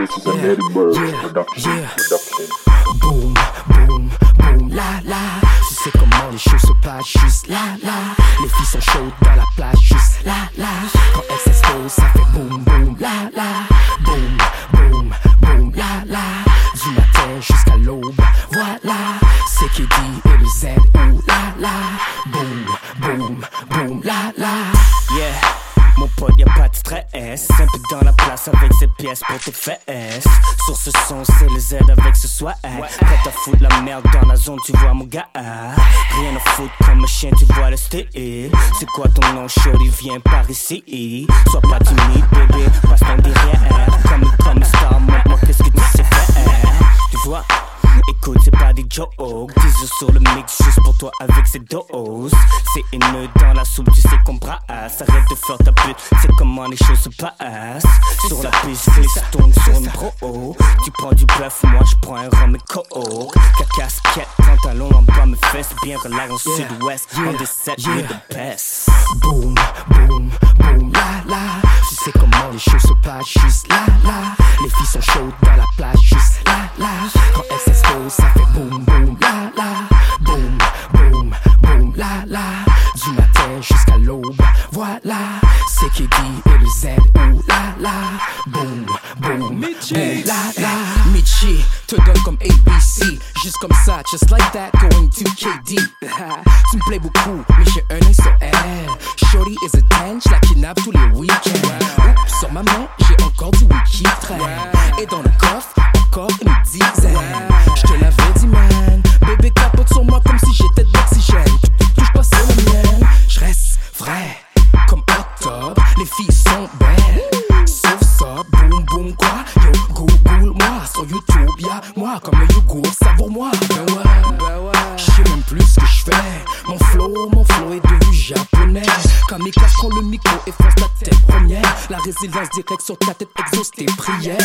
This is a Eddie Bird production. Boom, boom, boom, la la. Tu sais comment les choses se passent, juste la la. Les filles sont chaudes dans la plage, juste la la. Quand elles s'exposent, ça fait boum, boum, la la. Boum, boum, boum, la la. Du matin jusqu'à l'aube, voilà. C'est qui dit et le Z, ou la la. Boum, boum, boum, la la. Yeah. Mon pote, y'a pas de stress. Un peu dans la place avec ses pièces pour tes fesses. Sur ce son, c'est le Z avec ce swag. Prêt à foutre la merde dans la zone, tu vois mon gars. Rien à foutre comme un chien, tu vois le style. C'est quoi ton nom, shorty, viens par ici. Sois pas timide, bébé, passe ton derrière. Comme une star, montre-moi qu'est-ce que tu sais faire. Tu vois? Écoute, c'est pas des jokes. 10 œufs sur le mix juste pour toi avec ces doses. C'est haineux dans la soupe, tu sais qu'on brasse. Arrête de faire ta pute, c'est comment les choses se passent. Sur la piste, ça tourne sur une bro. Tu prends du bluff, moi je prends un rhum et coke. Casquette, pantalon en bas, mes fesses. Bien relax en sud-ouest, on décède with the best. Boom, boom, boom, la la. Tu sais comment les choses se passent, juste la la. Les filles sont chaudes dans la plage, juste la la. Quand elles s'exposent, ça fait boum, boum, la la. Boum, boum, boum, la la. Du matin jusqu'à l'aube, voilà. C'est qui dit et le Z, ou la la. Boum, boum, boum, la la. Michi te donne comme ABC, juste comme ça, just like that, going to KD. Tu me plais beaucoup, mais j'ai un œil sur elle. Shorty is a 10, j'la kidnappe tous les week-ends. Oups, sur ma main, j'ai encore du wiki train. Et dans le coffre, encore une dizaine. J'te l'avais dit, man. Bébé capote sur moi comme si j'étais de l'oxygène. Touche pas, c'est la mienne. J'reste vrai, comme octobre. Les filles sont belles. Sauf ça, boum boum quoi. Yo, google-moi. Sur YouTube, y'a moi comme un yogourt, savoure-moi. Ben ouais, j'sais même plus ce que j'fais. Mon flow est devenu japonais. Kamikaze prend le micro et fonce ta tête première. La résilience directe sur ta tête exauce tes prières.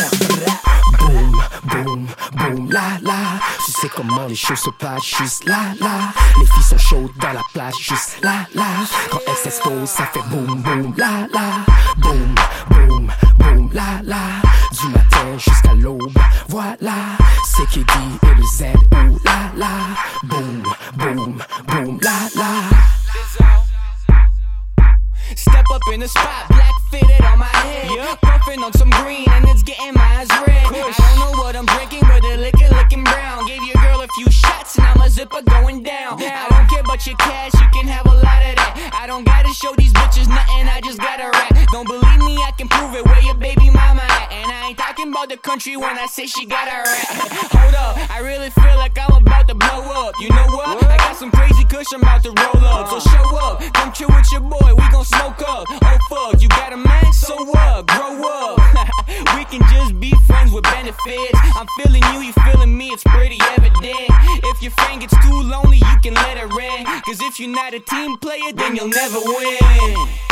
Boum, boum, boum, la la. Tu sais comment les choses se passent, juste la la. Les filles sont chaudes dans la plage, juste la la. Quand elles s'exposent, ça fait boum, boum, la la. Boum, boum, boum, la la. Du matin jusqu'à l'aube, voilà. C'est qui dit et le Z, ou la la. Boum, boum, boum, la la. Step up in the spot, black fitted on my head. Puffing on some green and it's getting my eyes red. I don't know what I'm drinking, but the liquor looking brown. Gave your girl a few shots and I'm a zipper going down. I don't care about your cash, you can have a lot of that. I don't gotta show these bitches nothing, I just gotta rap. Don't believe me, I can prove it, where your baby mama at. And I ain't talking about the country when I say she got a rap. Hold up, I really feel like I'm about to blow up. You know what? I got some crazy kush I'm about to roll up. So show up, come chill with your boy, we gon' smoke up. Oh fuck, you got a man? So what? Grow up. We can just be friends with benefits. I'm feeling you feeling me, it's pretty evident. If your friend gets too lonely, you can let her in. Cause if you're not a team player, then you'll never win.